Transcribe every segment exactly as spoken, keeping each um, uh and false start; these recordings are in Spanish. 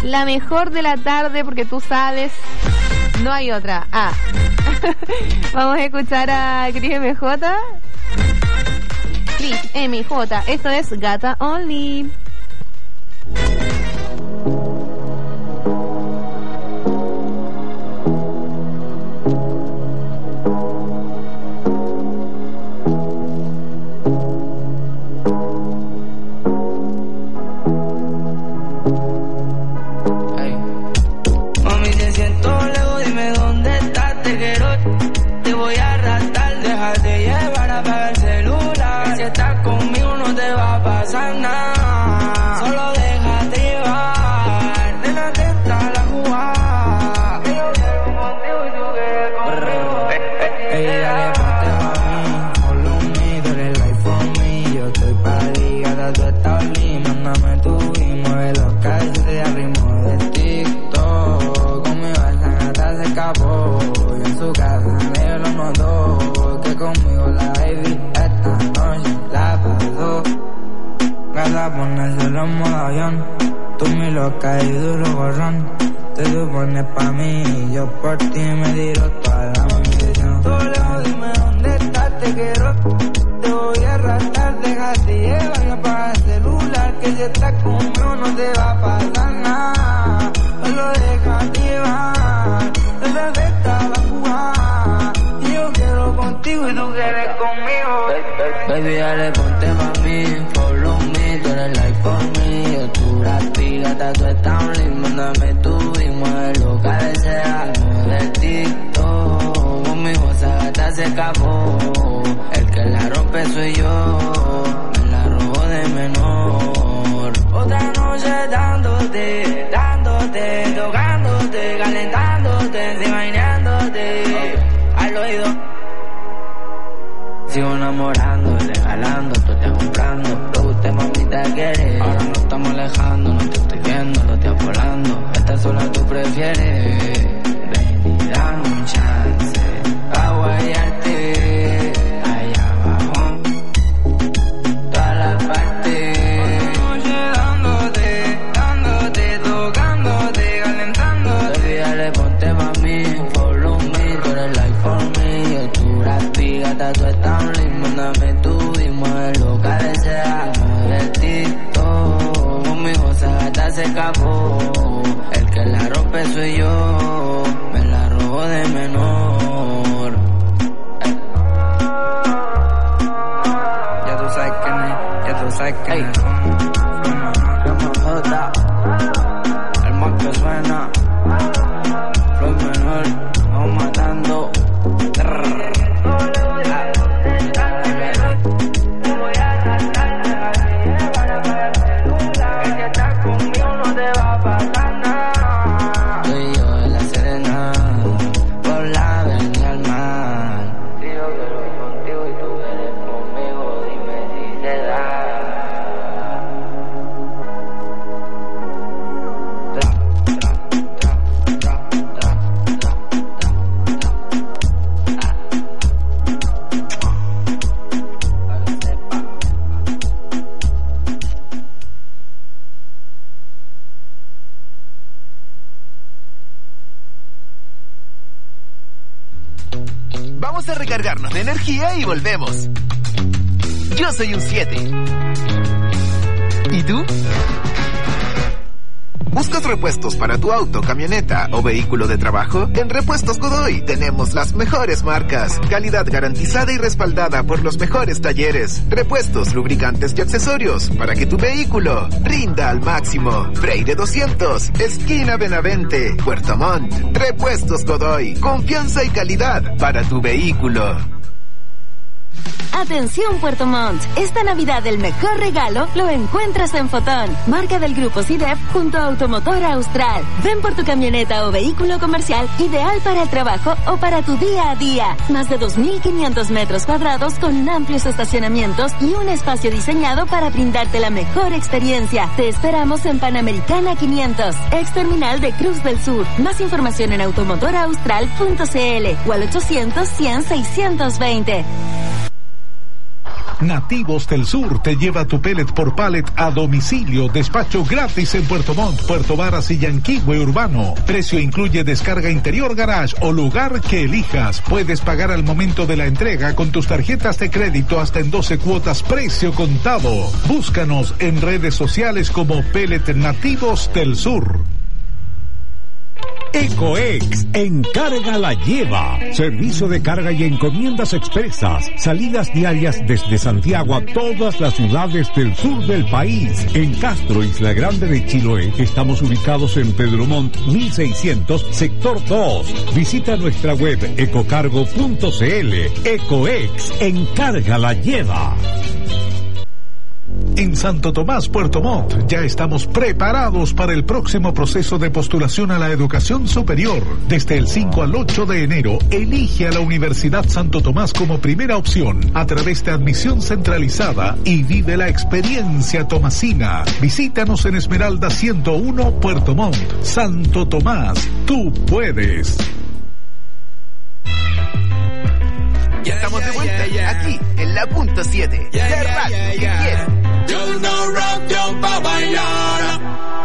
La mejor de la tarde, porque tú sabes, no hay otra. Ah. Vamos a escuchar a Chris M J. Chris M J. Esto es Gata Only. Tú mi loca y duro gorrón, te supones pa' mí y yo por ti me tiro toda la munición. Tú lejos, dime dónde estás, te quiero, te voy a arrastrar, déjate llevar, no apaga el celular, que si estás conmigo no te va a pasar nada, solo déjate llevar, no se afecta la jugada, y yo quiero contigo y tú quieres conmigo. Baby, dale, ponte pa' mí, follow me, tú eres like for me, yo tú la piga, tú estás un link, mándame tú y mueve lo que desea, mueve el TikTok, conmigo esa gata se escapó, el que la rompe soy yo, me la robo de menor. Otra noche dándote, dándote, tocándote, calentándote, imaginándote, al oído. Sigo enamorando, regalando, tú te comprando. Lo que usted mamita quiere. Ahora no estamos alejando, no te estoy viendo, lo estoy volando. Esta sola tú prefieres. Ven y dame un chance a guayarte allá abajo, toda la parte. Oye, dándote, dándote, tocándote, calentándote. Baby, dale, ponte pa' mí, follow me, tú eres like for me. Yo tú la piga, tú estás un link, mándame tú y mueve lo que desea, mueve el TikTok, conmigo esa gata se escapó, el que la rompe soy yo, me la robo de menor. Ya tú sabes que no, ya tú sabes que Ey. no. El más que suena, flow menor, vamos matando. Vamos a recargarnos de energía y volvemos. Yo soy un siete. ¿Y tú? ¿Buscas repuestos para tu auto, camioneta o vehículo de trabajo? En Repuestos Godoy tenemos las mejores marcas, calidad garantizada y respaldada por los mejores talleres, repuestos, lubricantes y accesorios para que tu vehículo rinda al máximo. Freire doscientos, esquina Benavente, Puerto Montt. Repuestos Godoy, confianza y calidad para tu vehículo. Atención Puerto Montt, esta Navidad el mejor regalo lo encuentras en Fotón, marca del grupo C I D E F junto a Automotor Austral. Ven por tu camioneta o vehículo comercial ideal para el trabajo o para tu día a día. Más de dos mil quinientos metros cuadrados con amplios estacionamientos y un espacio diseñado para brindarte la mejor experiencia. Te esperamos en Panamericana quinientos, ex terminal de Cruz del Sur. Más información en automotor austral punto c l o al ochocientos, cien, seiscientos veinte. Nativos del Sur te lleva tu pellet por pallet a domicilio. Despacho gratis en Puerto Montt, Puerto Varas y Yanquihue Urbano. Precio incluye descarga interior, garage o lugar que elijas. Puedes pagar al momento de la entrega con tus tarjetas de crédito hasta en doce cuotas precio contado. Búscanos en redes sociales como Pellet Nativos del Sur. Ecoex, encarga la lleva. Servicio de carga y encomiendas expresas. Salidas diarias desde Santiago a todas las ciudades del sur del país. En Castro, Isla Grande de Chiloé, estamos ubicados en Pedro Montt mil seiscientos, sector dos. Visita nuestra web ecocargo punto cl. Ecoex, encarga la lleva. En Santo Tomás, Puerto Montt, ya estamos preparados para el próximo proceso de postulación a la educación superior. Desde el cinco al ocho de enero, elige a la Universidad Santo Tomás como primera opción a través de admisión centralizada y vive la experiencia tomasina. Visítanos en Esmeralda ciento uno, Puerto Montt. Santo Tomás, tú puedes. Ya estamos de vuelta, yeah, yeah, yeah. Aquí en la punto siete, yeah, de yeah, radio yeah, yeah. que quiere. Yo no rock, yo pa' bailar.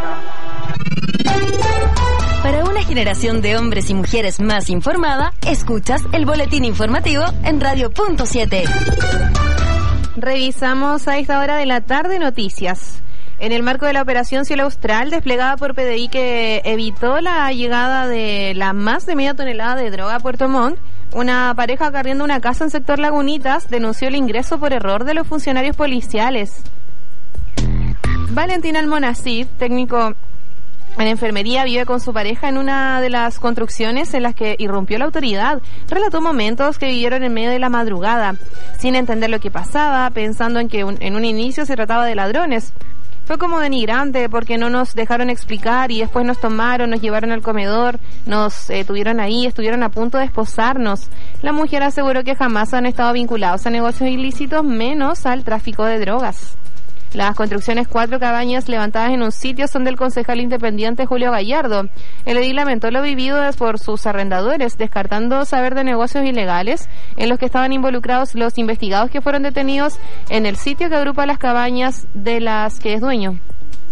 Para una generación de hombres y mujeres más informada, escuchas el boletín informativo en Radio Punto siete. Revisamos a esta hora de la tarde noticias. En el marco de la operación Cielo Austral desplegada por P D I que evitó la llegada de la más de media tonelada de droga a Puerto Montt, una pareja que arrienda una casa en sector Lagunitas denunció el ingreso por error de los funcionarios policiales. Valentín Almonacid, técnico en enfermería, vive con su pareja en una de las construcciones en las que irrumpió la autoridad. Relató momentos que vivieron en medio de la madrugada, sin entender lo que pasaba, pensando en que un, en un inicio se trataba de ladrones. Fue como denigrante porque no nos dejaron explicar y después nos tomaron, nos llevaron al comedor, nos eh, tuvieron ahí, estuvieron a punto de esposarnos. La mujer aseguró que jamás han estado vinculados a negocios ilícitos, menos al tráfico de drogas. Las construcciones cuatro cabañas levantadas en un sitio son del concejal independiente Julio Gallardo. El edil lamentó lo vivido por sus arrendadores, descartando saber de negocios ilegales en los que estaban involucrados los investigados que fueron detenidos en el sitio que agrupa las cabañas de las que es dueño.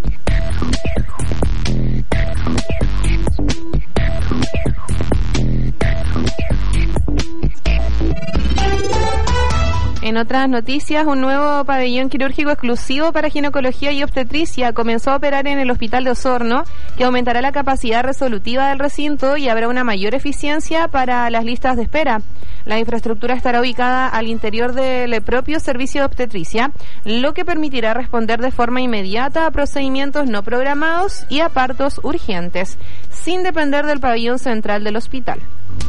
En otras noticias, un nuevo pabellón quirúrgico exclusivo para ginecología y obstetricia comenzó a operar en el Hospital de Osorno, que aumentará la capacidad resolutiva del recinto y habrá una mayor eficiencia para las listas de espera. La infraestructura estará ubicada al interior del propio servicio de obstetricia, lo que permitirá responder de forma inmediata a procedimientos no programados y a partos urgentes, sin depender del pabellón central del hospital.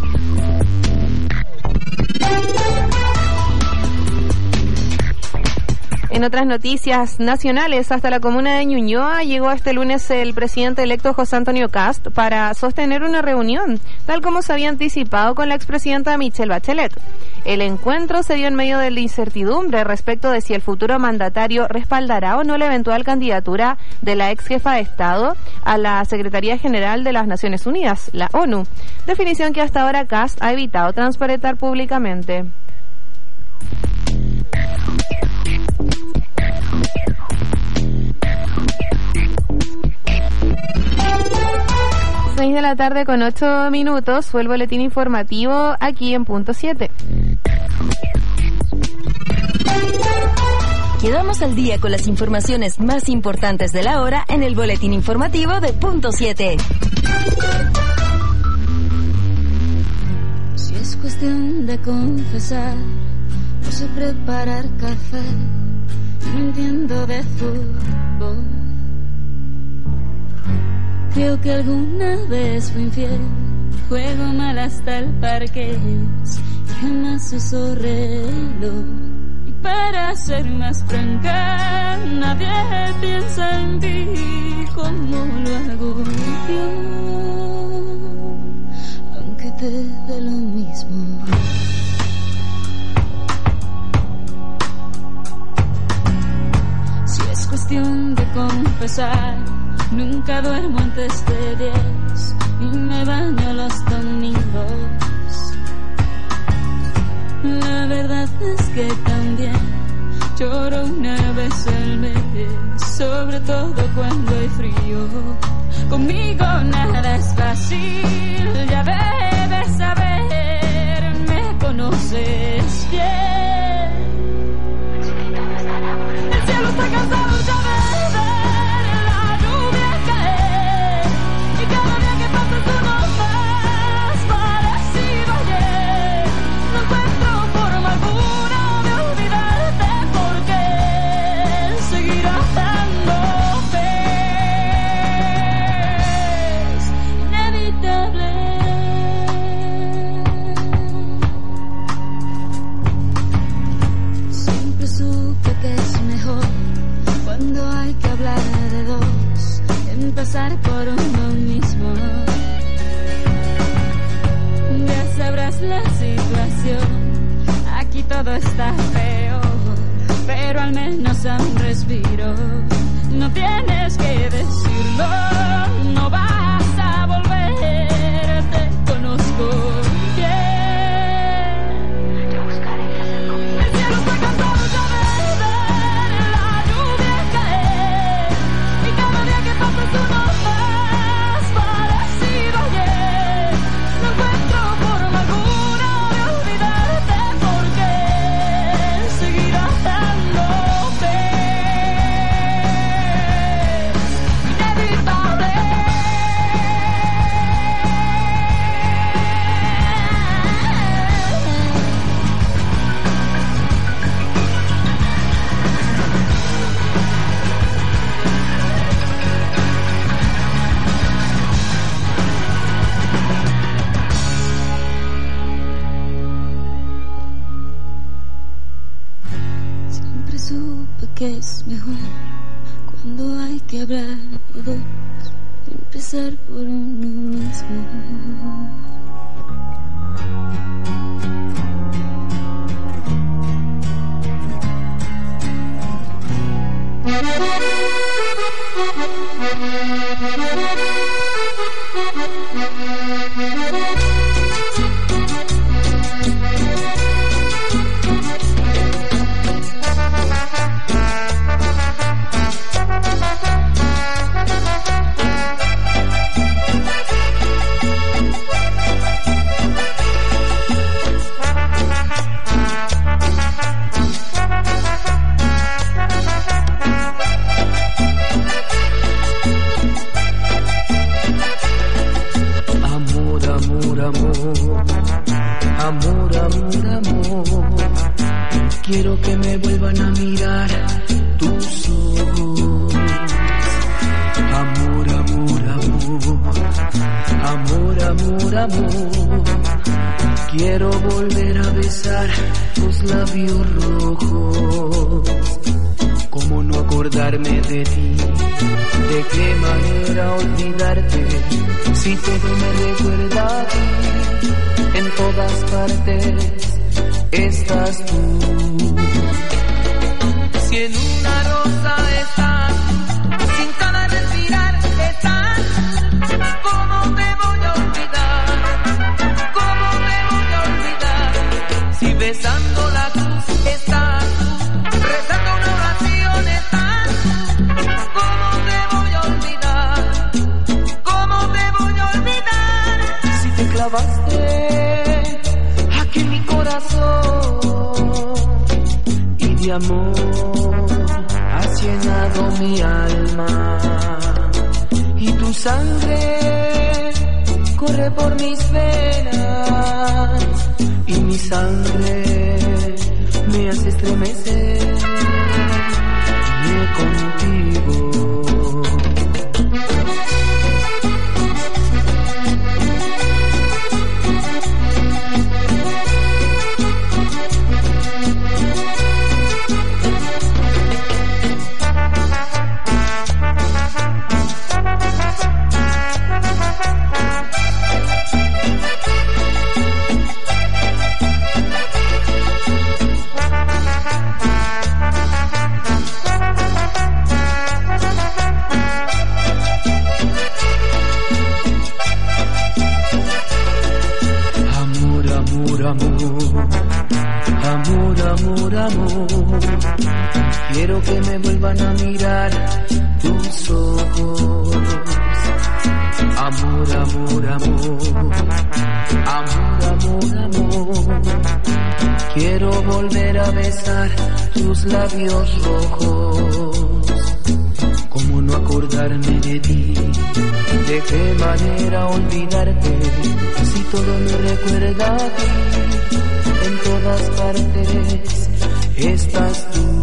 En otras noticias nacionales, hasta la comuna de Ñuñoa llegó este lunes el presidente electo José Antonio Kast para sostener una reunión, tal como se había anticipado con la expresidenta Michelle Bachelet. El encuentro se dio en medio de la incertidumbre respecto de si el futuro mandatario respaldará o no la eventual candidatura de la ex jefa de Estado a la Secretaría General de las Naciones Unidas, la ONU, definición que hasta ahora Kast ha evitado transparentar públicamente. seis de la tarde con ocho minutos fue el boletín informativo aquí en Punto siete. Quedamos al día con las informaciones más importantes de la hora en el boletín informativo de Punto siete. Si es cuestión de confesar, no sé preparar café, no entiendo de fútbol. Creo que alguna vez fui infiel, juego mal hasta el parqués, y jamás uso reloj. Y para ser más franca, nadie piensa en ti como lo hago yo, aunque te dé lo mismo. Si es cuestión de confesar, nunca duermo antes de diez y me baño los domingos. La verdad es que también Lloro una vez al mes, sobre todo cuando hay frío. Conmigo nada es fácil, ya debes saber, me conoces bien. El cielo está cansado ya de ver la lluvia caer, y cada día que pasa tú no ves parecido ayer. No encuentro forma alguna de olvidarte, porque seguirás dándote. Es inevitable. Siempre supe que es mejor cuando hay que hablar de dos, empezar por uno mismo. Ya sabrás la situación, aquí todo está peor, pero al menos a un respiro. No tienes que decirlo, no vas a volver, te conozco bien. El cielo está cansado ya de ver la lluvia caer, y cada día que pasa tú no ves parecido ayer. No encuentro forma alguna de olvidarte, porque seguirás dándote. Inevitable. Siempre supe que es mejor cuando hay que hablar de dos, empezar por uno mismo. Amor, amor, amor, amor, amor, amor. Quiero que me vuelvan a mirar tus ojos. Amor, amor, amor, amor, amor, amor. Quiero volver a besar tus labios rojos. ¿Cómo no acordarme de ti? ¿De qué manera olvidarte? Si todo me recuerda a ti, en todas partes estás tú. Si en una rosa estás, sin cada respirar estás, ¿cómo te voy a olvidar? ¿Cómo te voy a olvidar? Si besando la cruz estás, rezando una oración estás, ¿cómo te voy a olvidar? ¿Cómo te voy a olvidar? Si te clavaste aquí en mi corazón y de amor has llenado mi alma, y tu sangre corre por mis venas, y mi sangre me hace estremecer contigo. quiero que me vuelvan a mirar tus ojos. Amor, amor, amor, amor, amor, amor. Quiero volver a besar tus labios rojos. ¿Cómo no acordarme de ti? ¿De qué manera olvidarte? Si todo me recuerda a ti, en todas partes estás tú.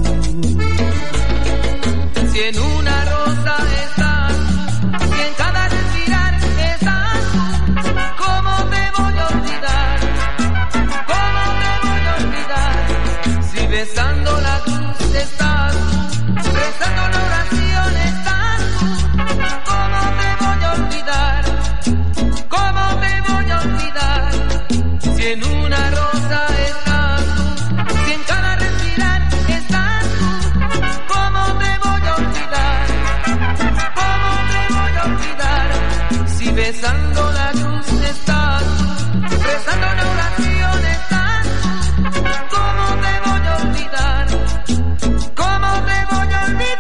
Si en una rosa estás, si en cada respirar estás tú, ¿cómo te voy a olvidar? ¿Cómo te voy a olvidar? Si besando la cruz estás tú, rezando una oración estás tú, ¿cómo te voy a olvidar? ¿Cómo te voy a olvidar? Si en una rosa estás tú, si en cada respirar estás tú, ¿cómo te voy a olvidar? ¿Cómo te voy a olvidar? Si besando la cruz estás tú, rezando una oración estás tú, ¿cómo te voy a olvidar? ¿Cómo te voy a olvidar?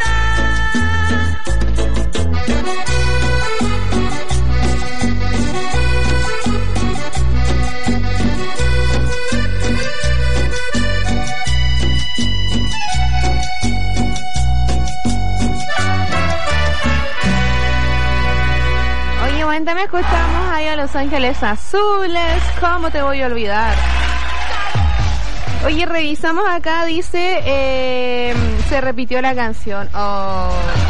También escuchamos ahí a Los Ángeles Azules, ¿cómo te voy a olvidar? Oye, revisamos acá, dice, eh, se repitió la canción. Oh.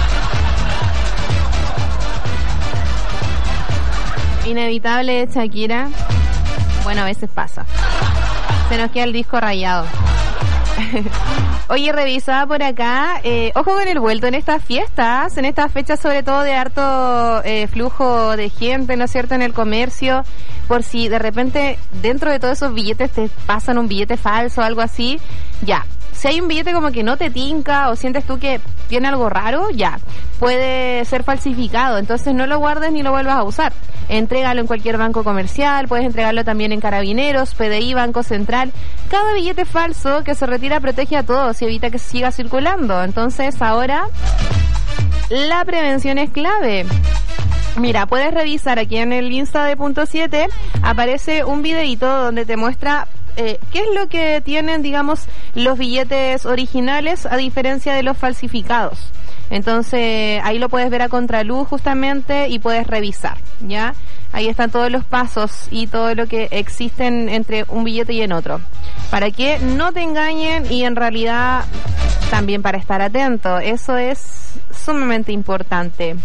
Inevitable de Shakira. Bueno, a veces pasa. Se nos queda el disco rayado. Oye, revisaba por acá, eh, ojo con el vuelto en estas fiestas, en estas fechas sobre todo de harto eh, flujo de gente, ¿no es cierto?, en el comercio, por si de repente dentro de todos esos billetes te pasan un billete falso o algo así, ya. Si hay un billete como que no te tinca o sientes tú que tiene algo raro, ya, puede ser falsificado, entonces no lo guardes ni lo vuelvas a usar. Entrégalo en cualquier banco comercial, puedes entregarlo también en Carabineros, P D I, Banco Central. Cada billete falso que se retira protege a todos y evita que siga circulando. Entonces ahora la prevención es clave. Mira, puedes revisar aquí en el Insta de Punto siete, aparece un videito donde te muestra eh, qué es lo que tienen, digamos, los billetes originales a diferencia de los falsificados. Entonces ahí lo puedes ver a contraluz justamente y puedes revisar, ¿ya? Ahí están todos los pasos y todo lo que existen entre un billete y en otro, para que no te engañen y en realidad también para estar atento. Eso es sumamente importante.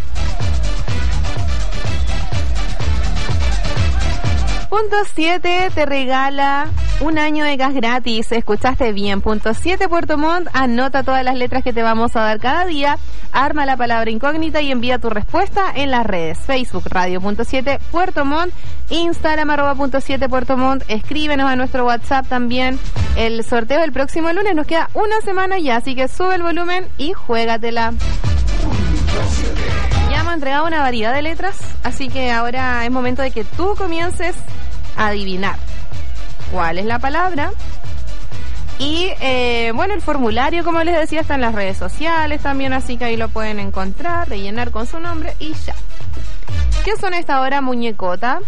Punto siete te regala un año de gas gratis. Escuchaste bien. Punto siete Puerto Montt. Anota todas las letras que te vamos a dar cada día. Arma la palabra incógnita y envía tu respuesta en las redes. Facebook Radio Punto siete Puerto Montt. Instagram arroba Punto siete Puerto Montt. Escríbenos a nuestro WhatsApp también. El sorteo del próximo lunes nos queda una semana ya, así que sube el volumen y juégatela. Ya hemos entregado una variedad de letras, así que ahora es momento de que tú comiences a adivinar cuál es la palabra. Y eh, bueno, el formulario, como les decía, está en las redes sociales también, así que ahí lo pueden encontrar, rellenar con su nombre y ya. ¿Qué son esta hora, muñecota?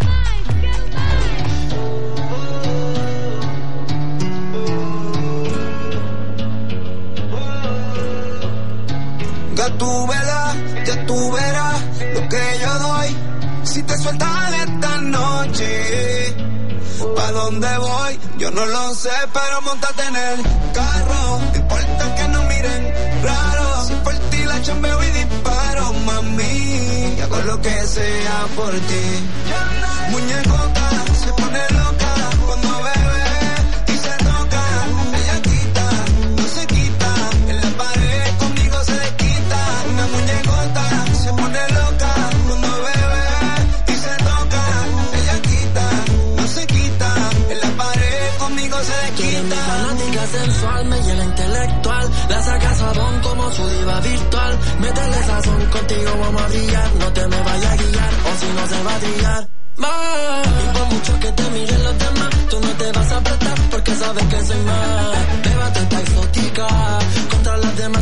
Ya tú verás, ya tú verás lo que yo doy. Si te sueltas esta noche, ¿pa' dónde voy? Yo no lo sé, pero montate en el carro. No importa que no miren raro. Si por ti la chambeo y disparo, mami, hago lo que sea por ti. Muñecota se pone loca cuando bebe y se toca. Ella quita, no se quita. En la pared conmigo se desquita. Una muñecota se pone loca cuando bebe y se toca. Ella quita, no se quita. En la pared conmigo se desquita. Mi fanática sensual me llena intelectual. La saca sabón como su diva virtual. Métele sazón, contigo vamos a brillar. No te me vayas a guiar o si no se va a trillar. Más. Y por mucho que te miren los demás, tú no te vas a prestar porque sabes que soy más. Beba tanta exótica contra las demás.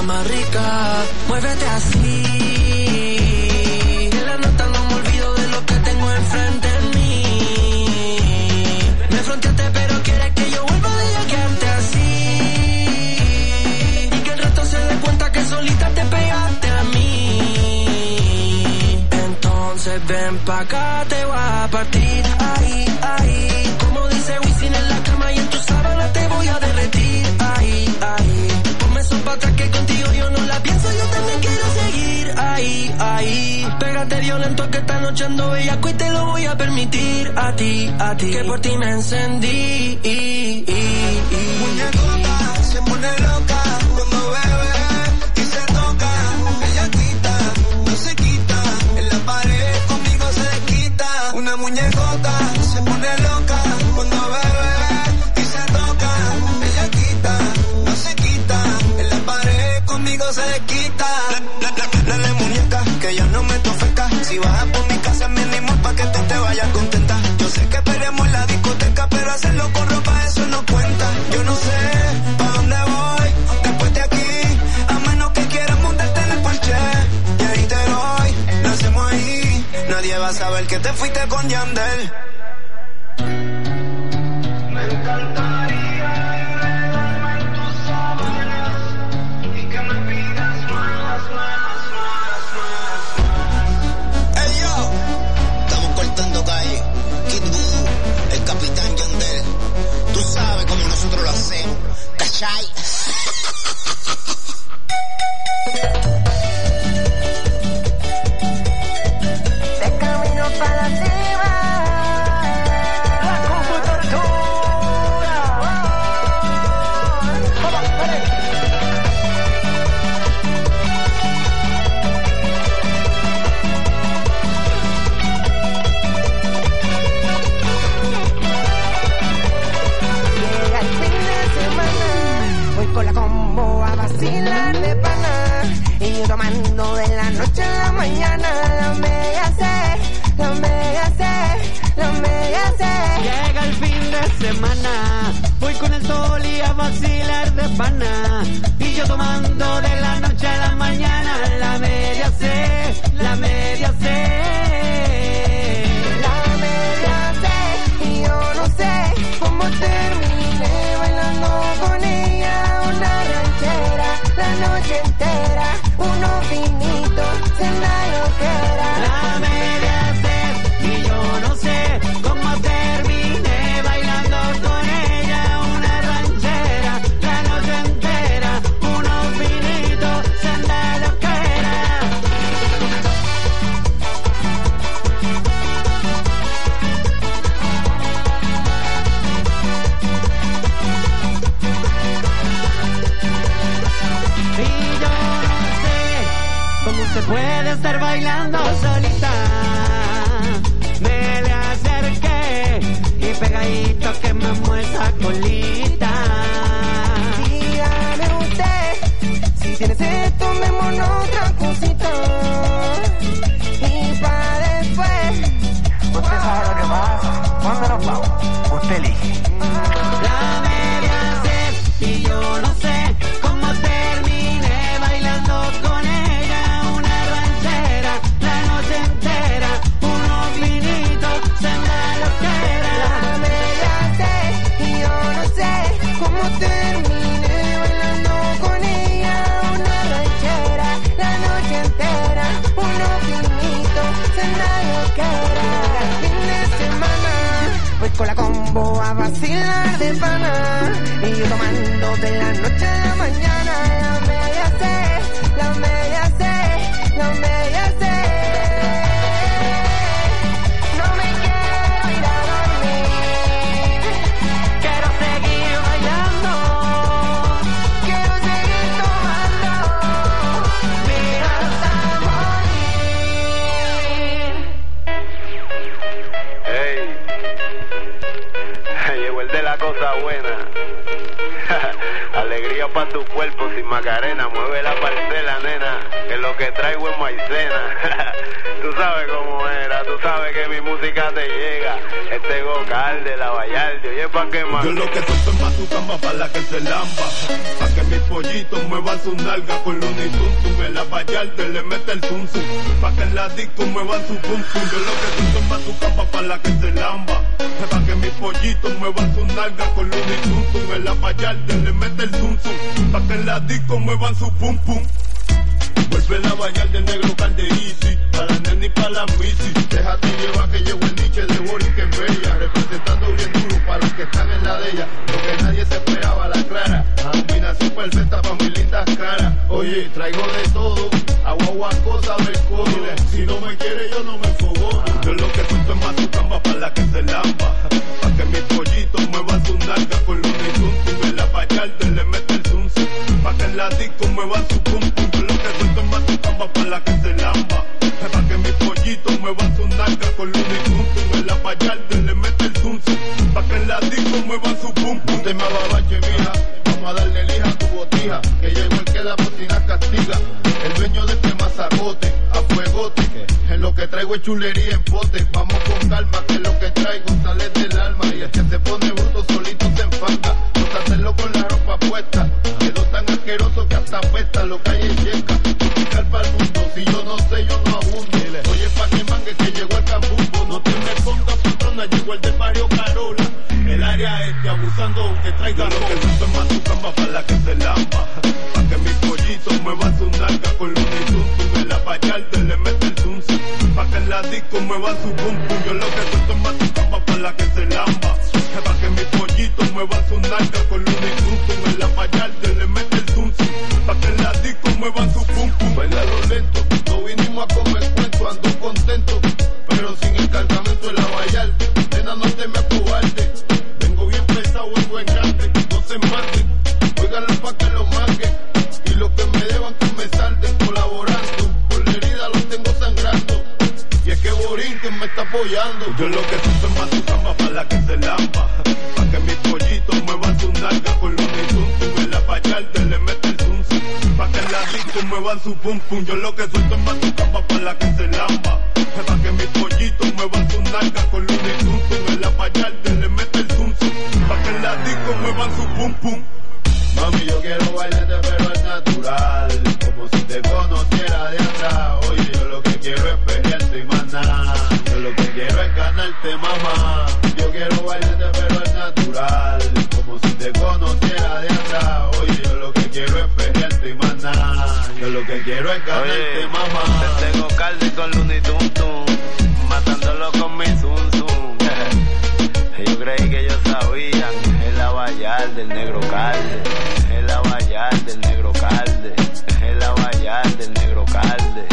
la más rica. Muévete así. En la nota no me olvido de lo que tengo enfrente de mí. Me fronteaste pero quieres que yo vuelva de hackearte así. Y que el resto se dé cuenta que solita te pegaste a mí. Entonces ven pa' acá, te voy a partir. Ahí, ahí. Como dice Wisin en la cama y en tu sábana te voy a derretir. Ahí, ahí. Ponme eso pa' atrás que contigo yo no la pienso, yo también quiero seguir. Ahí, ahí. Pégate violento que esta noche ando bellaco y te lo voy a permitir. A ti, a ti. Que por ti me encendí. Muñecota se pone loca cuando bebe y se toca. Ella quita, no se quita. En la pared conmigo se quita. Una muñecota se pone loca cuando bebe y se toca. Ella quita, no se quita. En la pared conmigo se quita. Dale muñeca que ya no me tofeca. Si bajas por mi casa mínimo pa' que tú te vayas contenta. Yo sé que peleamos en la discoteca, pero hacerlo con ropa eso no cuenta. Yo no sé pa' dónde voy después de aquí, a menos que quieras montarte en el porche. Y ahí te doy, lo hacemos ahí. Nadie va a saber que te fuiste con Yandel. Me encantaría enredarme en tus sábanas y que me pidas más, más, más, más, más. Hey yo, estamos cortando calle. Kid Voodoo, el capitán Yandel. Tú sabes cómo nosotros lo hacemos, ¿cachai? De camino para la cima. La computadora. Vamos, vale. Llega el fin de semana, voy con la combo a vacilar de pana. Y yo tomando de la noche a la mañana. La media C, la media C, la media C. Llega el fin de semana, voy con el sol y a vacilar de pana. Y yo tomando de la noche a la mañana. La media C, la media C. La media C, y yo no sé cómo terminé bailando con ella una ranchera la noche entera, unos vinitos, cena loquera. La media C, y yo no sé cómo terminé bailando con ella una ranchera la noche entera, unos vinitos, cena loquera. Y yo no sé cómo se puede estar bailando solita. Me le acerqué y pegadito que me muestra colita. Dígame usted, si tienes esto, tomémonos otra cosita. Y para después, Usted sabe lo que pasa. ¿Cuándo nos vamos? Usted elige. La media C, y yo no sé cómo terminé bailando con ella una ranchera la noche entera, unos vinitos, cena loquera. la media C, y yo no sé cómo terminé bailando con ella una ranchera la noche entera, unos vinitos, cena loquera. Fin de semana, voy con la combo a vacilar de pana. Y yo tomando de la noche a la mañana. La media C, la media C, la media C. No me quiero ir a dormir, Quiero seguir bailando, quiero seguir tomando, mira hasta morir. Ey, llegó el de la cosa buena. Alegría pa' tu cuerpo sin Macarena. Mueve la parcela, nena, que lo que traigo es maicena. Tú sabes cómo era, tú sabes que mi música te llega. Este Gocal de la Vallarde, oye, pa' qué más. Yo lo que suelto es bazucamba para la que se lamba. Pa' que mis pollitos muevan su nalga con Looney Tunes. En la Vallarde le mete el zum zum. Pa' que en la disco muevan su pum pum. Yo lo que suelto es bazucamba para la que se lamba. Pa' que mis pollitos muevan su nalga con Looney Tunes. En la Vallarde le mete el zum zum. Pa' que en la disco muevan su pum pum. Vuelve la Vallarde del negro calde easy. Pa' la nena y pa' la misi. Déjate llevar que llegó el niche de Boris que en bella. Representando bien duro para los que están en la de ella. Lo que nadie se esperaba, la clara. Combinación perfecta pa' mis lindas caras. Oye, traigo de todo. Agua, agua, cosa del codo. Si no me quiere yo no me enfogo. Yo lo que suelto es mazucamba pa' la que se lamba. Pa' que mis pollitos muevan su nalga con Looney Tunes. En la Vallarde le mete el zum zum. Pa' que en la disco muevan su pum pum. Yo lo que suelto es mazucamba pa' la que se lamba. Pa' que mis pollitos muevan su nalga con Looney Tunes. En la Vallarde le mete el zum zum. Pa' que en la disco muevan su pum pum. Te me ababache, mija. Vamos a darle lija a tu botija. Que llegó el que la bocina castiga. El dueño de este mazagote, a fuegote. En lo que traigo es chulería en pote. Vamos con calma, que lo que traigo sale del alma. Y el que se pone bruto solito se enfanga. No hacerlo con la ropa puesta. Quedó tan asqueroso que hasta apesta. Lo que hay es yeca. Musical para el mundo. Si yo no sé, yo no abundo. Oye, pa' que mangue que llegó el cambumbo. No te me pongas patrona, llegó el del barrio Carola. El área este abusando aunque traiga lo que suelto es mazucamba pa' la que se lamba. Pa' que mis pollitos muevan su nalga con Looney Tunes. En la Vallarde le mete el zum zum. Pa' que en la disco muevan su pum pum. Yo lo que suelto es mazucamba pa' la que se lamba. Pa' que mis pollitos muevan su nalga con Looney Tunes. En la Vallarde le mete el zum zum. Pa' que en la disco muevan su pum pum. Bailalo lento, no vinimos a comer cuento. Ando contento, pero sin el cargamento de la Vallarde. Nena, no te me acobarde. Vengo bien pesado, vengo en grande. No se manden, óiganlo pa' que lo marquen. Y lo que me deban que me salden colaborando. Por la herida los tengo sangrando. Y es que Borinquen me está apoyando. Yo lo que siento es mazucamba pa' la que se lamba. Pa' que mis pollitos muevan su nalga con Looney Tunes. En la Vallarde le mete el zum zum. Pa' que en la disco muevan su pum pum. Yo lo que suelto es mazucamba pa' la que se lamba. Pa' que mis pollitos muevan su nalga con Looney Tunes. En la Vallarde le mete el zum zum. Pa' que en la disco muevan su pum pum. Mami, yo quiero bailarte pero es natural. Como si te conociera de atrás. Oye, yo lo que quiero es pelearte y más nada. Yo lo que quiero es ganarte, mamá. Yo quiero bailarte pero es natural. Como si te conociera de atrás. Oye, yo lo que quiero es pelearte y más nada. Yo lo que quiero es ganarte, Oye, mamá. te tengo calde con Looney Tunes, matándolo con mi zum zum. Yo creí que ellos sabían. Es la Vallarde, el negro calde. Es la Vallarde, el negro calde. Es la Vallarde, el negro calde.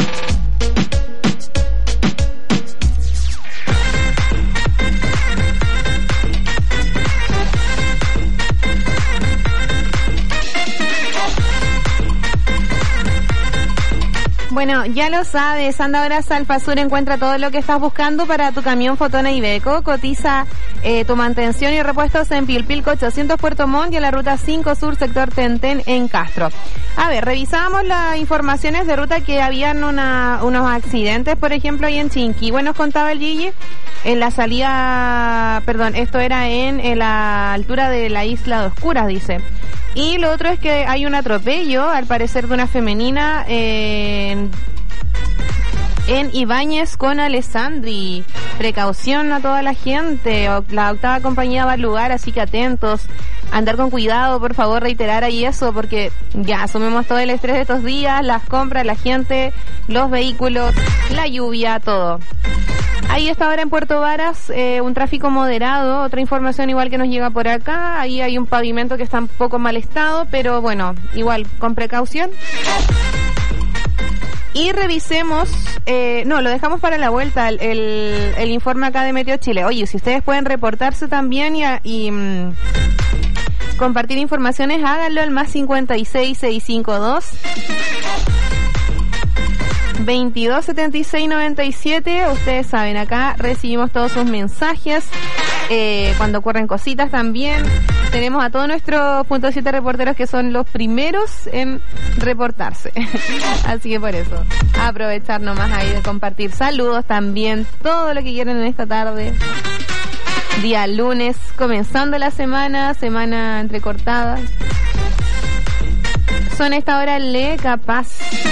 Bueno, ya lo sabes, anda ahora a Alfasur, encuentra todo lo que estás buscando para tu camión Fotona Iveco, cotiza eh, tu mantención y repuestos en Pilpilco ochocientos Puerto Montt y en la ruta cinco Sur, sector Tentén en Castro. A ver, revisábamos las informaciones de ruta que habían una, unos accidentes, por ejemplo, ahí en Chinquihue, nos contaba el Gigi, en la salida, perdón, esto era en, en la altura de la Isla de Oscuras, dice. Y lo otro es que hay un atropello, al parecer de una femenina, eh, en, en Ibáñez con Alessandri. Precaución a toda la gente, la octava compañía va al lugar, así que atentos, andar con cuidado, por favor, reiterar ahí eso, porque ya asumimos todo el estrés de estos días, las compras, la gente, los vehículos, la lluvia, todo. Ahí está ahora en Puerto Varas, eh, un tráfico moderado, otra información igual que nos llega por acá, ahí hay un pavimento que está un poco mal estado, pero bueno, igual, con precaución. Y revisemos, eh, no, lo dejamos para la vuelta, el, el, el informe acá de Meteo Chile. Oye, si ustedes pueden reportarse también y, y mmm, compartir informaciones, háganlo al más cincuenta y seis, seiscientos cincuenta y dos veintidós setenta y seis noventa y siete. Ustedes saben, acá recibimos todos sus mensajes eh, cuando ocurren cositas también. Tenemos a todos nuestros punto siete reporteros que son los primeros en reportarse. Así que por eso, aprovechar nomás ahí de compartir saludos también, todo lo que quieran en esta tarde. Día lunes, comenzando la semana, semana entrecortada. Son a esta hora Le Capaz.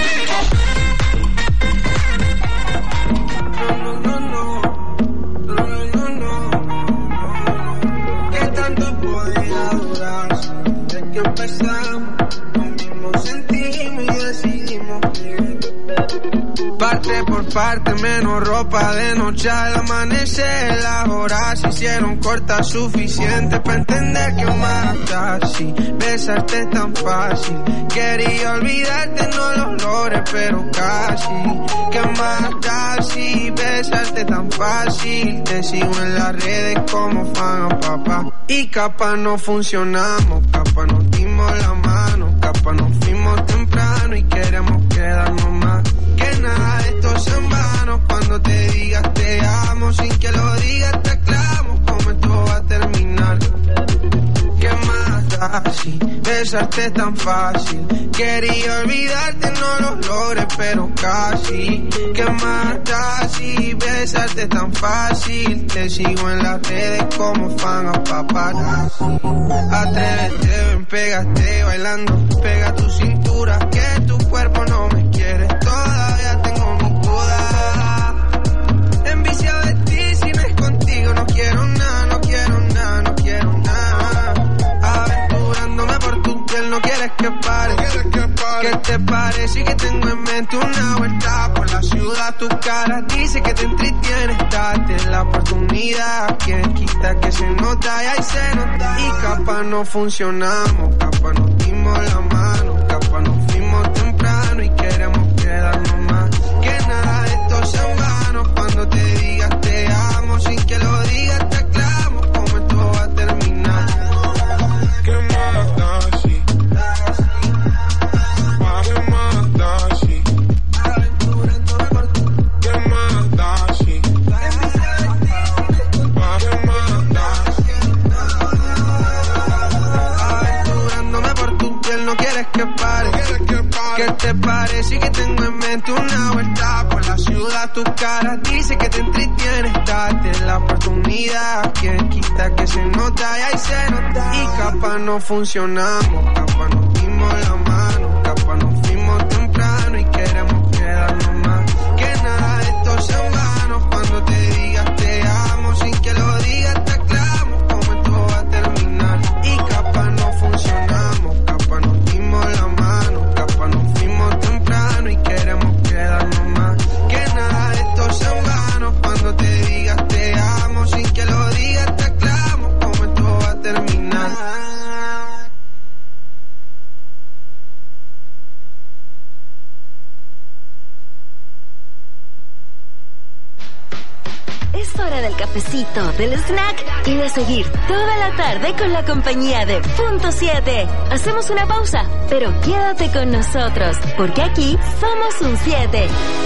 Empezamos, lo mismo sentimos y decidimos vivir. Parte por parte, menos ropa de noche al amanecer. Las horas se hicieron cortas, suficiente para entender que más si besarte es tan fácil. Quería olvidarte, no lo logré, pero casi. Que más si besarte tan fácil. Te sigo en las redes como fan a papá. Y capaz no funcionamos, capaz nos dimos la mano, capaz nos fuimos temprano y queremos quedarnos más. Que nada de esto sea en vano, cuando te digas te amo, sin que lo digas te aclamo, como esto va a terminar. ¿Qué más da si besarte es tan fácil? Quería olvidarte, no lo logré, pero casi. ¿Qué más da si besarte es tan fácil? Te sigo en las redes como fan a paparazzi. Atrévete, ven, pégate bailando, pega tu cintura, que tu cuerpo no me quiere. Todavía tengo mis dudas, enviciado de ti, si no es contigo no quiero nada, no quiero nada, no quiero nada. Aventurándome por tu piel, no quieres que pare. ¿Qué te parece que tengo en mente una vuelta por la ciudad? Tu cara dice que te entretiene, date la oportunidad. Quien quita que se nota y ahí se nota. Y capaz no funcionamos, capaz nos dimos la mano, capaz nos fuimos temprano y queremos quedarnos más. Que nada de esto sea en vano, cuando te digas te amo, sin que lo digas te aclamo, como esto va a terminar. ¿Qué más da si? ¿Qué más da si? ¿Qué más da si? ¿Qué más da si? Aventurándome por tu piel, no quieres que pare. ¿Qué te parece que tengo en mente una vuelta por la ciudad? Tu cara dice que te entretiene, date la oportunidad. Quien quita que se nota y ahí se nota. Y capaz no funcionamos, capaz nos dimos la mano, capaz nos fuimos temprano y queremos quedarnos más. Que nada de esto sea en vano, cuando te digas te amo, sin que lo digas te aclamo, como esto va a terminar. Y capaz no funcionamos, capaz nos dimos la mano, capaz nos fuimos temprano y queremos quedarnos más. Que nada de esto sea en vano, cuando te digas te amo, sin que lo digas te aclamo, como esto va a terminar. Es hora del cafecito, del snack y de seguir toda la tarde con la compañía de Punto siete. Hacemos una pausa, pero quédate con nosotros, porque aquí somos un siete.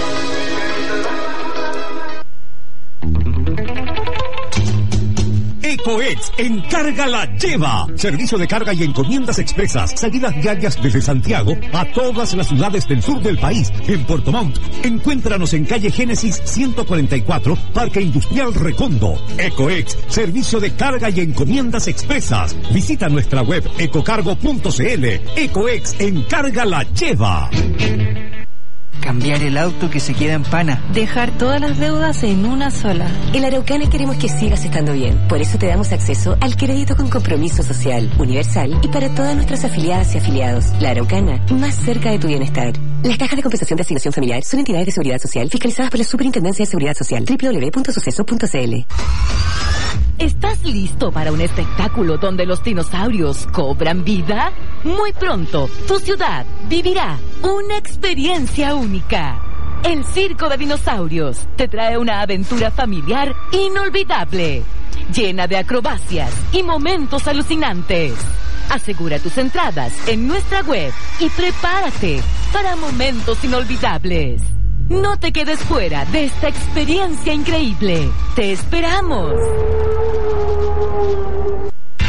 EcoEx Encarga la Lleva. Servicio de carga y encomiendas expresas. Salidas diarias desde Santiago a todas las ciudades del sur del país. En Puerto Montt, encuéntranos en calle Génesis ciento cuarenta y cuatro, Parque Industrial Recondo. EcoEx, servicio de carga y encomiendas expresas. Visita nuestra web ecocargo punto cl. EcoEx Encarga la Lleva. Cambiar el auto que se queda en pana. Dejar todas las deudas en una sola. En Araucana queremos que sigas estando bien. Por eso te damos acceso al crédito con compromiso social, universal y para todas nuestras afiliadas y afiliados. La Araucana, más cerca de tu bienestar. Las cajas de compensación de asignación familiar son entidades de seguridad social fiscalizadas por la Superintendencia de Seguridad Social. doble u doble u doble u punto suceso punto c l. ¿Estás listo para un espectáculo donde los dinosaurios cobran vida? Muy pronto, tu ciudad vivirá una experiencia única. El Circo de Dinosaurios te trae una aventura familiar inolvidable, llena de acrobacias y momentos alucinantes. Asegura tus entradas en nuestra web y prepárate para momentos inolvidables. No te quedes fuera de esta experiencia increíble. ¡Te esperamos!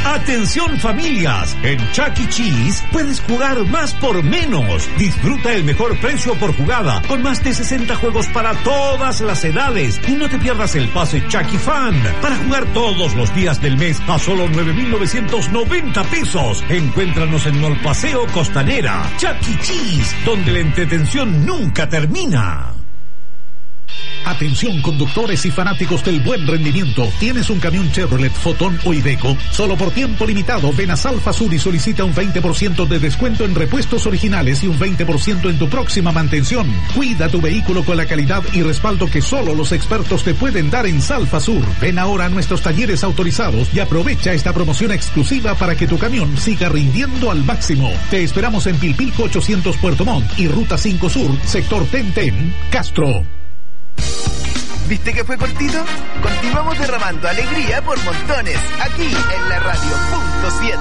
Atención familias, en Chuck E. Cheese puedes jugar más por menos. Disfruta el mejor precio por jugada, con más de sesenta juegos para todas las edades. Y no te pierdas el pase Chuck E. Fan, para jugar todos los días del mes a solo nueve mil novecientos noventa pesos. Encuéntranos en Mall Paseo Costanera. Chuck E. Cheese, donde la entretención nunca termina. Atención conductores y fanáticos del buen rendimiento. ¿Tienes un camión Chevrolet, Fotón o Iveco? Solo por tiempo limitado ven a Salfa Sur y solicita un veinte por ciento de descuento en repuestos originales y un veinte por ciento en tu próxima mantención. Cuida tu vehículo con la calidad y respaldo que solo los expertos te pueden dar en Salfa Sur. Ven ahora a nuestros talleres autorizados y aprovecha esta promoción exclusiva para que tu camión siga rindiendo al máximo. Te esperamos en Pilpilco ochocientos Puerto Montt y Ruta cinco Sur, sector Tenten, Castro. ¿Viste que fue cortito? Continuamos derramando alegría por montones, aquí en la radio punto siete.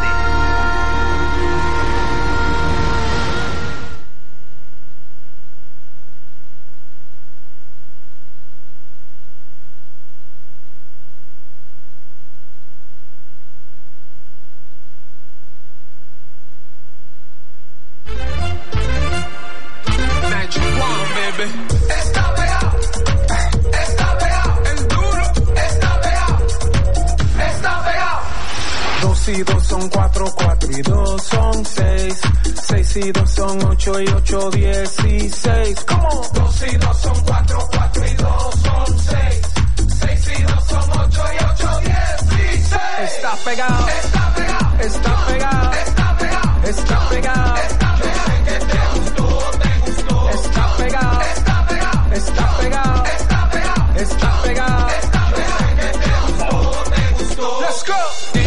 Y dos son cuatro, cuatro y dos son seis, seis y dos son ocho y ocho dieciséis. ¿Cómo? Dos y dos son cuatro, cuatro y dos son seis, seis y dos son ocho y ocho dieciséis. Está pegado, está pegado, está pegado, está pegado, está pegado. Yo sé que te gustó, te gustó. Está pegado, está pegado, está pegado, está pegado, está pegado. Yo sé que te gustó, te gustó. Let's go.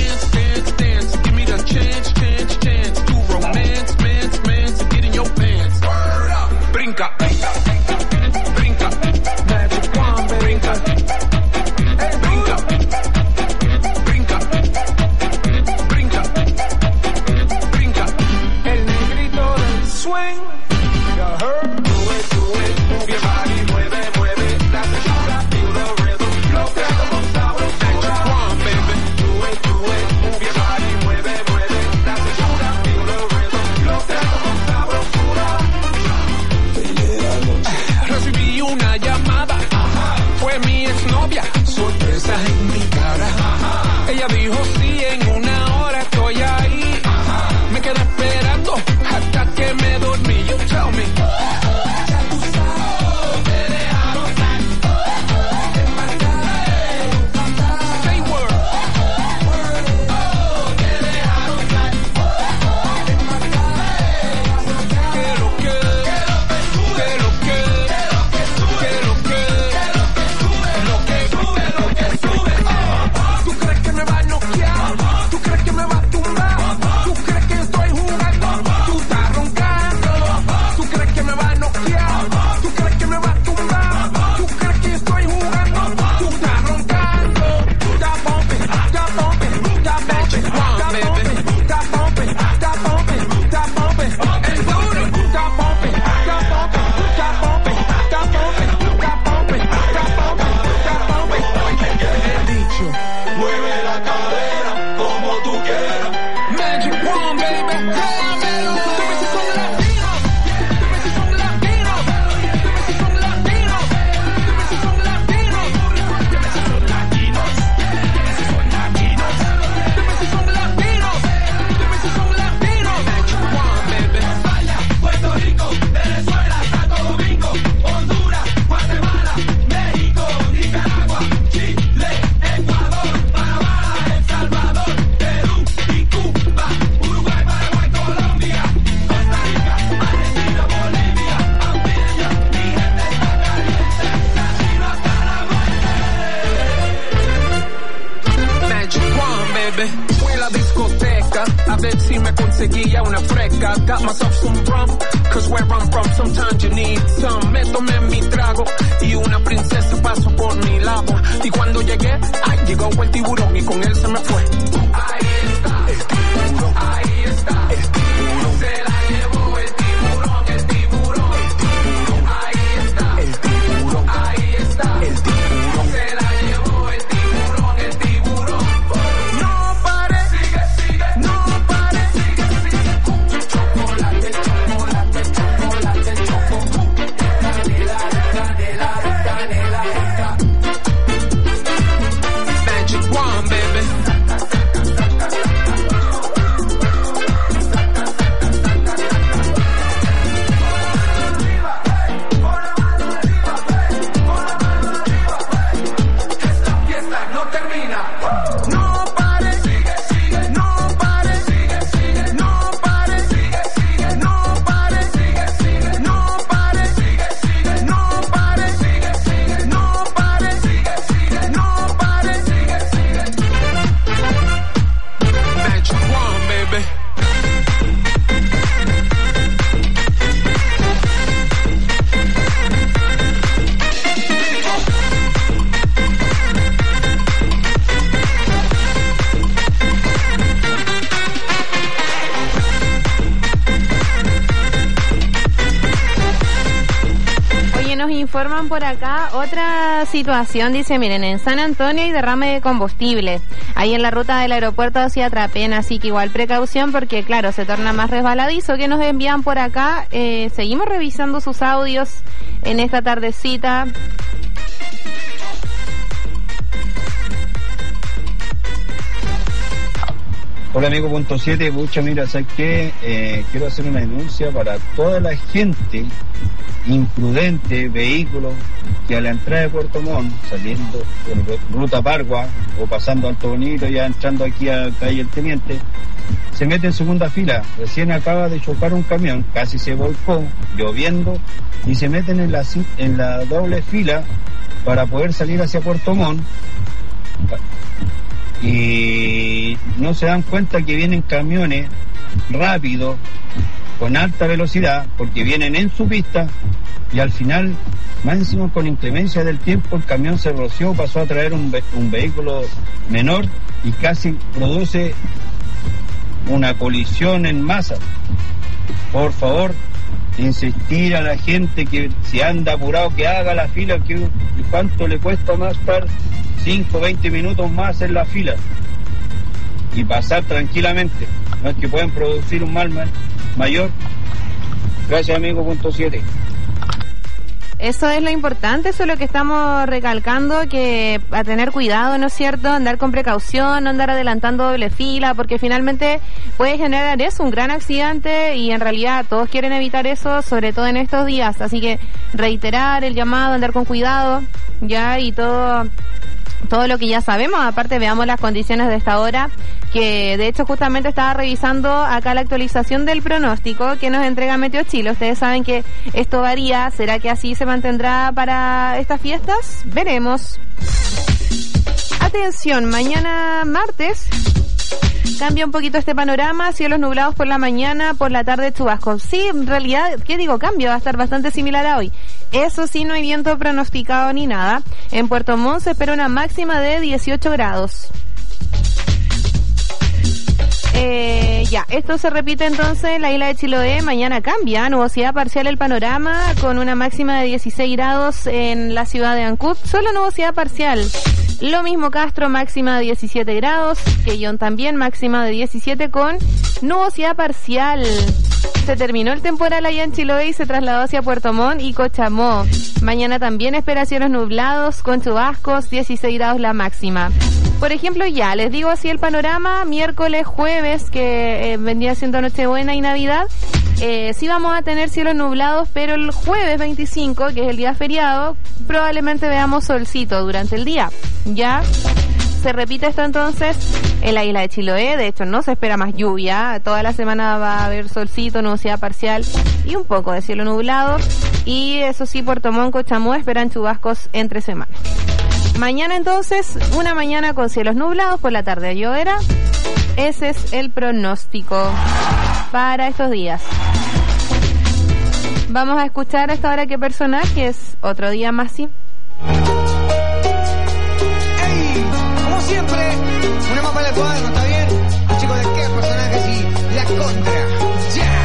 Chance, chance, chance to romance, mance, mance, and get in your pants. Word up. Brinca, brinca, brinca, magic wand, brinca, hey, brinca, brinca, brinca, brinca. El negrito del swing, you heard? Do it, do it, move your body, mueve, mueve. That's the shot, I feel the rhythm. Lo que hagamos ahora, magic wand, baby. Do it, do it, move your body, mueve, mueve. Recibí una llamada, fue mi exnovia, sorpresa en mi cara. Ella dijo sí, en una hora estoy ahí. Me quedé esperando hasta que me dormí. You tell me. Seguía una fresca, got myself some rum, cause where I'm from sometimes you need some. Me tomé mi trago y una princesa pasó por mi lado. Y cuando llegué, ay, llegó el tiburón y con él se me fue. Ahí está, el tiburón, ahí está, el tiburón, se la llevó el tiburón, el tiburón, el tiburón, ahí está, el tiburón, ahí está, el tiburón, se la llevó el tiburón, el tiburón. No pare, sigue informan por acá otra situación. Dice, miren, en San Antonio hay derrame de combustible ahí en la ruta del aeropuerto hacia Trapena, así que igual precaución porque claro, se torna más resbaladizo. Que nos envían por acá, eh, seguimos revisando sus audios en esta tardecita. Hola amigo punto siete, pucha, mira, ¿sabes qué? Eh, quiero hacer una denuncia para toda la gente imprudente, vehículos que a la entrada de Puerto Montt, saliendo por Ruta Pargua o pasando Alto Bonito, ya entrando aquí a Calle El Teniente, se mete en segunda fila. Recién acaba de chocar un camión, casi se volcó, lloviendo, y se meten en la, en la doble fila para poder salir hacia Puerto Montt. Y no se dan cuenta que vienen camiones rápidos, con alta velocidad, porque vienen en su pista, y al final, más encima con inclemencia del tiempo, el camión se roció, pasó a traer un, ve- un vehículo menor y casi produce una colisión en masa. Por favor, insistir a la gente que si anda apurado que haga la fila, que cuánto le cuesta más estar cinco, veinte minutos más en la fila y pasar tranquilamente. No es que pueden producir un mal mayor. Gracias amigo punto siete. Eso es lo importante, eso es lo que estamos recalcando, que a tener cuidado, ¿no es cierto? Andar con precaución, no andar adelantando doble fila, porque finalmente puede generar eso, un gran accidente, y en realidad todos quieren evitar eso, sobre todo en estos días. Así que reiterar el llamado, andar con cuidado, ya, y todo... todo lo que ya sabemos. Aparte, veamos las condiciones de esta hora, que de hecho justamente estaba revisando acá la actualización del pronóstico que nos entrega Meteo Chile. Ustedes saben que esto varía. ¿Será que así se mantendrá para estas fiestas? Veremos. Atención, mañana martes cambia un poquito este panorama, cielos nublados por la mañana, por la tarde chubascos. Sí, en realidad, ¿qué digo? Cambio, va a estar bastante similar a hoy. Eso sí, no hay viento pronosticado ni nada. En Puerto Montt se espera una máxima de dieciocho grados. Eh, ya, esto se repite entonces en la isla de Chiloé. Mañana cambia, nubosidad parcial el panorama, con una máxima de dieciséis grados en la ciudad de Ancud. Solo nubosidad parcial. Lo mismo Castro, máxima de diecisiete grados. Quellón también, máxima de diecisiete con nubosidad parcial. Se terminó el temporal allá en Chiloé y se trasladó hacia Puerto Montt y Cochamó. Mañana también espera cielos nublados con chubascos, dieciséis grados la máxima. Por ejemplo, ya les digo así el panorama, miércoles, jueves, que eh, vendría siendo Nochebuena y Navidad, eh, sí vamos a tener cielos nublados, pero el jueves veinticinco, que es el día feriado, probablemente veamos solcito durante el día. Ya se repite esto entonces en la isla de Chiloé. De hecho, no se espera más lluvia. Toda la semana va a haber solcito, nubosidad parcial y un poco de cielo nublado. Y eso sí, Puerto Montt, Cochamó esperan chubascos entre semanas. Mañana entonces, una mañana con cielos nublados, por la tarde lloverá. Ese es el pronóstico para estos días. Vamos a escuchar a esta hora qué personajes. Otro día más sí. Como siempre, una mapa en el cuadro, ¿está bien? Chicos, ¿de qué personajes y la contra? ¡Ya!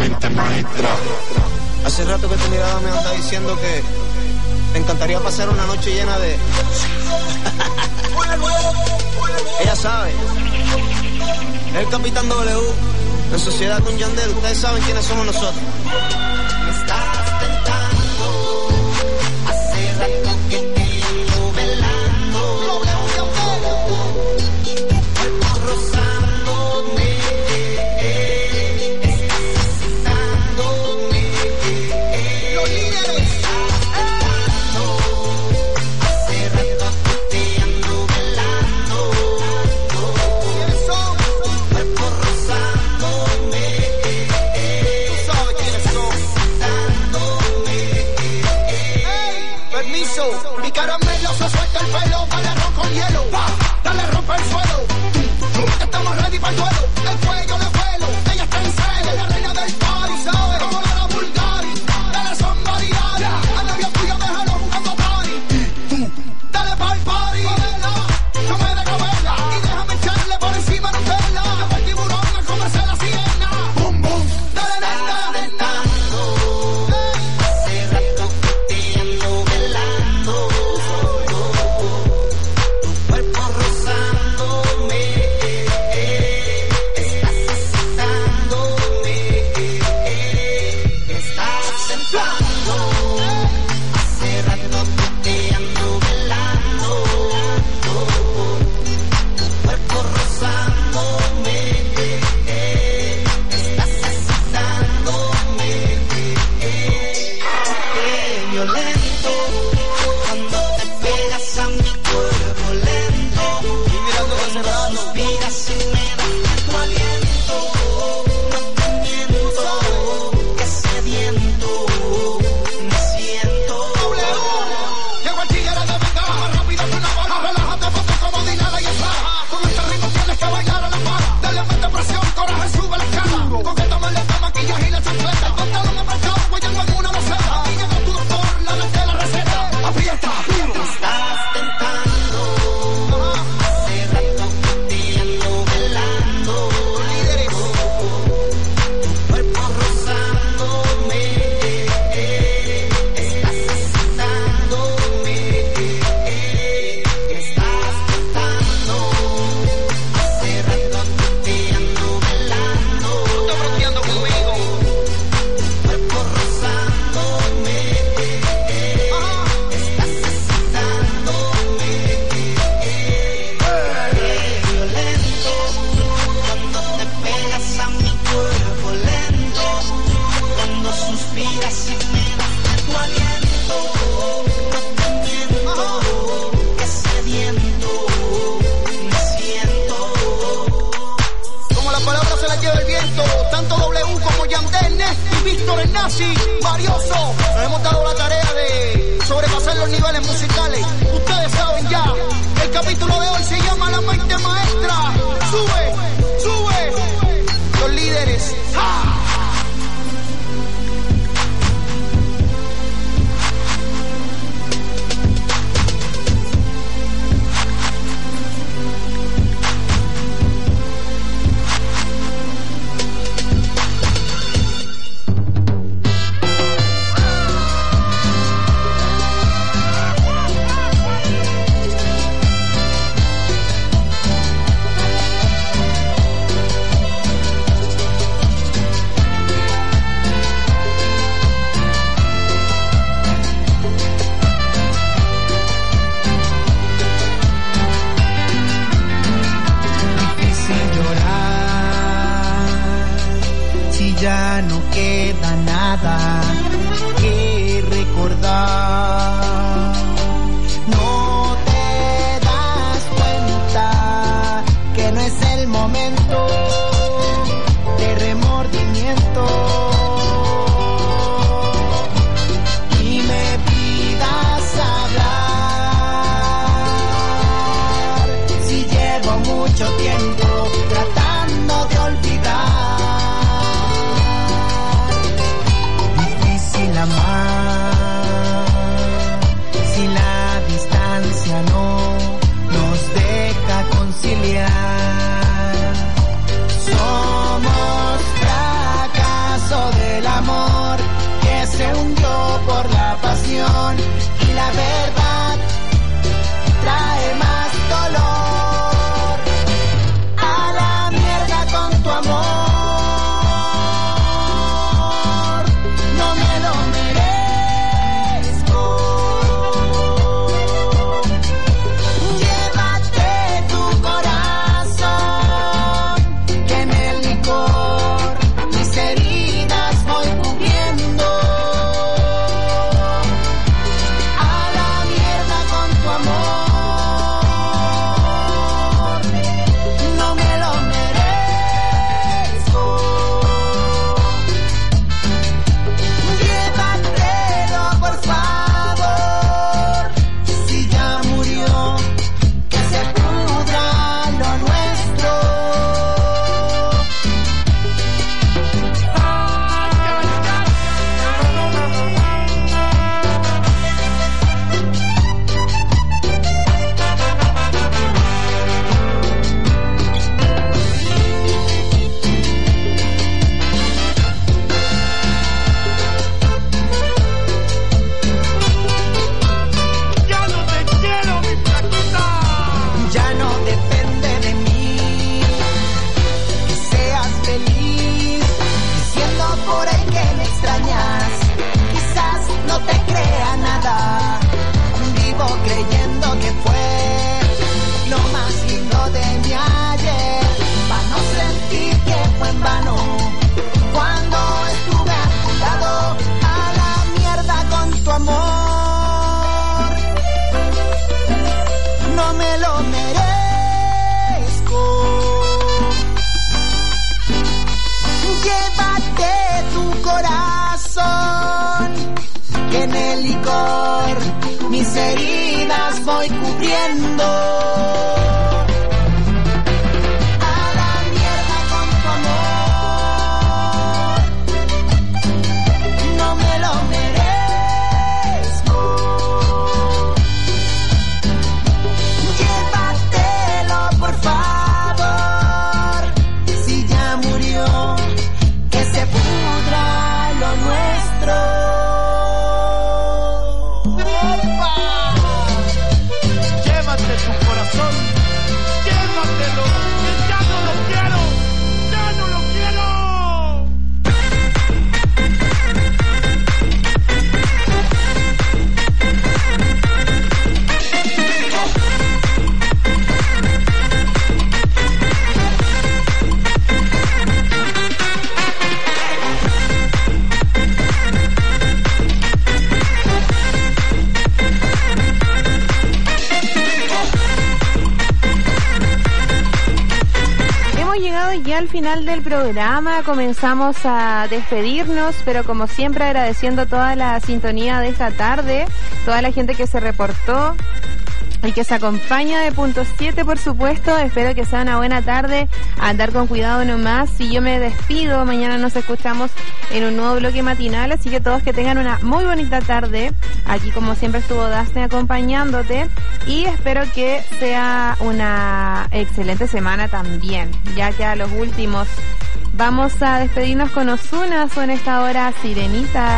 mente maestra. Hace rato que tu mirada me anda diciendo que me encantaría pasar una noche llena de... Ella sabe. El Capitán W, en sociedad con Yandel, ustedes saben quiénes somos nosotros. Me estás tentando, hace rato que te ando velando, tu cuerpo rozándome, estás excitándome, los líderes. Hace rato que te ando velando, tu cuerpo rozándome, tú sabes quiénes son. Permiso, mi caramelo se suelta el pelo, dale ron con hielo, pa, dale rompe el suelo. Estamos ready para el duelo, el cuello le vuelo, ella está en celo, la reina del party, ¿sabes? Como la Bulgari, dale somebody, dale, al novio tuyo déjalo jugando party. Dale pa'l party, no me dejo verla, y déjame echarle por encima Nutella, que fue el tiburón a comerse la sirena. Bum, bum, dale nena, nena. Hace rato que te ando velando, tu cuerpo rozándome, estás excitándome, estás temblando. Hace rato que te ando velando, tu cuerpo rozándome, estás excitándome. Qué violento cuando te pegas a mi cuerpo lento, cuando suspiras y me das tu aliento. No te miento, que sediento me siento. Llegó el tigre de verdad, más rápido que una bala. Relájate, ponte como Dinala y Eslara. Con este ritmo tienes que bailar a la par. Dale mete presión, coraje, sube la escala. Coquétame el maquillaje y la chancleta. Pantalón apretado, guayando en una maceta. Y llegó tu doctor, la de la receta. Aprieta, duro. Me estás tentando, hace rato que te ando velando, tu cuerpo rozándome, estás excitándome, estás tentando, hace rato que te ando velando, tú estás broteando conmigo, tu cuerpo rozándome, estás excitándome, qué violento cuando te pegas a mi cuerpo lento, cuando suspiras y me das tu aliento. No te miento, que sediento me siento. Como la palabra se la lleva el viento, tanto W como Yandel, Nesti, Víctor, el Nazi, Marioso, nos hemos dado la tarea de sobrepasar los niveles musicales. Ustedes saben ya, el capítulo de hoy se llama La Mente Maestra. Sube, sube, los líderes. ¡Ja! Difícil llorar si ya no queda nada que recordar. No te das cuenta que no es el momento de remordimiento y me pidas hablar si llevo mucho tiempo tratando de olvidar. Difícil amar verdad trae más dolor. A la mierda con tu amor. No me lo merezco. Llévate tu corazón, que en el licor mis heridas voy cubriendo. A la mierda con tu amor. No me lo merezco. Llévatelo por favor. Si ya murió, que se pudra lo nuestro. Ya no te quiero, mi flaquita. Ya no depende de mí que seas feliz, diciendo por ahí que me extrañas. Quizás no te crea nada. Vivo creyendo que fue lo más lindo de mi ayer, para no sentir que fue en vano cuando estuve a tu lado. A la mierda con tu amor. No me lo merezco. Llévate tu corazón, que en el licor mis heridas voy cubriendo. A la mierda con tu amor. No me lo merezco. Llévatelo por favor. Si ya murió, que se pudra lo nuestro. Llévate tu corazón. Llévatelo. Que ya no lo quiero. Ya no lo quiero. Hemos llegado ya al final del programa, comenzamos a despedirnos, pero como siempre agradeciendo toda la sintonía de esta tarde, toda la gente que se reportó y que se acompaña de Punto siete, por supuesto. Espero que sea una buena tarde, a andar con cuidado nomás. Y yo me despido, mañana nos escuchamos en un nuevo bloque matinal, así que todos que tengan una muy bonita tarde. Aquí como siempre estuvo Dafne acompañándote, y espero que sea una excelente semana también, ya que a los últimos vamos a despedirnos con Ozuna, son esta hora Sirenita.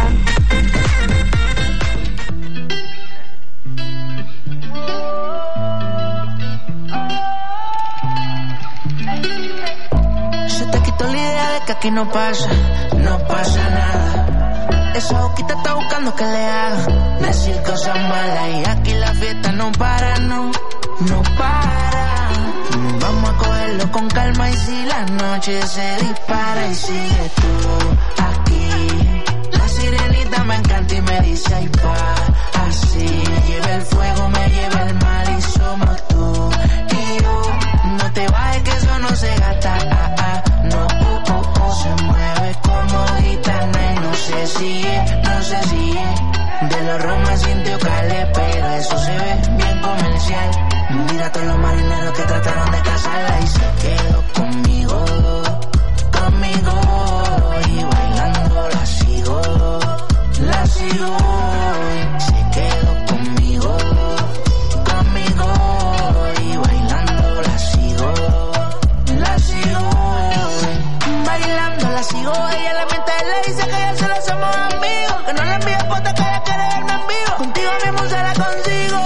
Se te quitó la idea de que aquí no pasa, no pasa nada. Esa boquita está buscando que le haga decir cosas malas, y aquí la fiesta no para, no, no para. Vamos a cogerlo con calma, y si la noche se dispara y sigue tú aquí. La sirenita me encanta y me dice ay pa, así. Lleva el fuego, me lleva el mal, y somos tú y yo. No te bajes que eso no se gasta, ah, ah, no, uh, uh, uh. Se mueve como gitana y no sé si es, no sé si es de los Roma sintió Cale, pero eso se ve bien comercial. Mira a todos los marineros que trataron de casarla y se quedó conmigo, conmigo, y bailando la sigo, la sigo. Se quedó conmigo, conmigo, y bailando la sigo, la sigo. Bailando la sigo, ella en la mente le dice que ya se lo hacemos amigos, que no le envíe fotos, que ella quiere verme en vivo. Contigo mi amor se la consigo.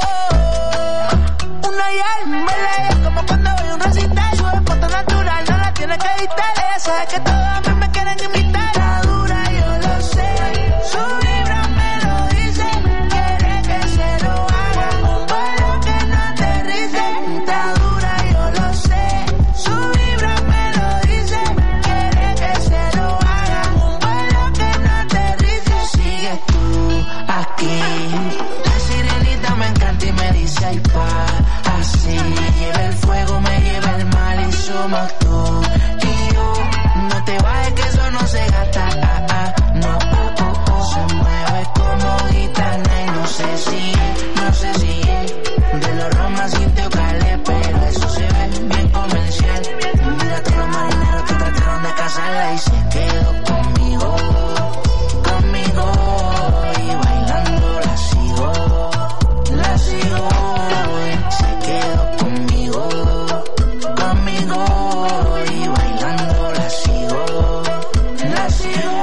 Una y él, vele, como cuando voy a un recital. Su foto natural, no la tiene que editar. Ella sabe que todos a mí me quieren imitar. Está dura, yo lo sé. Su vibra me lo dice. Quiere que se lo haga. Un vuelo que no aterrice. Está dura, yo lo sé. Su vibra me lo dice. Quiere que se lo haga. Un vuelo que no aterrice. Sigues tú aquí. La sirenita me encanta y me dice ay pa. Así me lleva el fuego, me lleva el mal y somos tú y yo. No te vayas que eso no se gasta. Ah, ah, no, oh, oh, oh. Se mueve como gitana y no sé si, no sé si de los Romas sintió calé, pero eso se ve bien comercial. Mira todos los marineros que trataron de casarla y se quedó conmigo, conmigo y bailando la sigo, la sigo. Se quedó conmigo, conmigo y bailando la sigo, la sigo.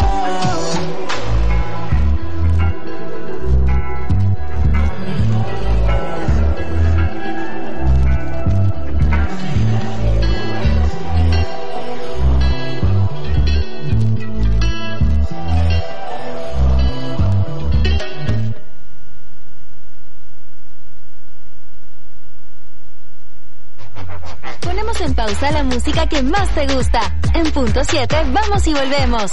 Ponemos en pausa la música que más te gusta. En punto siete, vamos y volvemos.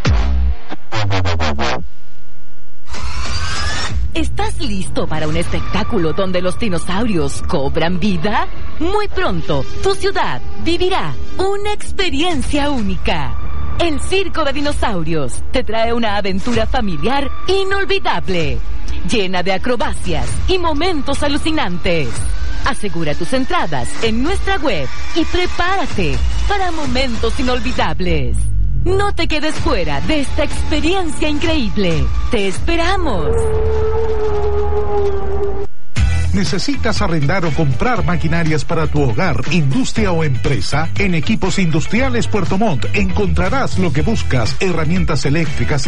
¿Estás listo para un espectáculo donde los dinosaurios cobran vida? Muy pronto, tu ciudad vivirá una experiencia única. El Circo de Dinosaurios te trae una aventura familiar inolvidable, llena de acrobacias y momentos alucinantes. Asegura tus entradas en nuestra web y prepárate para momentos inolvidables. No te quedes fuera de esta experiencia increíble. ¡Te esperamos! ¿Necesitas arrendar o comprar maquinarias para tu hogar, industria o empresa? En Equipos Industriales Puerto Montt encontrarás lo que buscas: herramientas eléctricas,